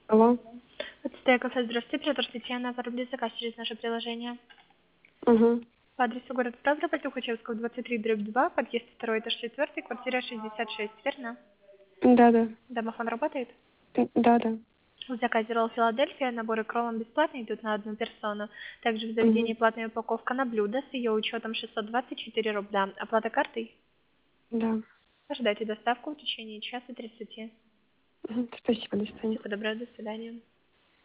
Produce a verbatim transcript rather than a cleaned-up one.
Алло. Это Стея кафе. Здравствуйте, оператор Татьяна. Оформили заказ через наше приложение. Угу. По адресу город Ставрополь, Тухачевского, двадцать три, дробь два, подъезд второй, этаж четвертый, квартира шестьдесят шесть, верно? Да, да. Домофон работает? Да, да. В заказе ролл Филадельфия, наборы кроллом бесплатные идут на одну персону. Также в заведении Угу. платная упаковка на блюдо с ее учетом шестьсот двадцать четыре рубля. Оплата картой? Да. Ожидайте доставку в течение часа тридцати. Мгм. Спасибо, до свидания. Всего доброго, до свидания.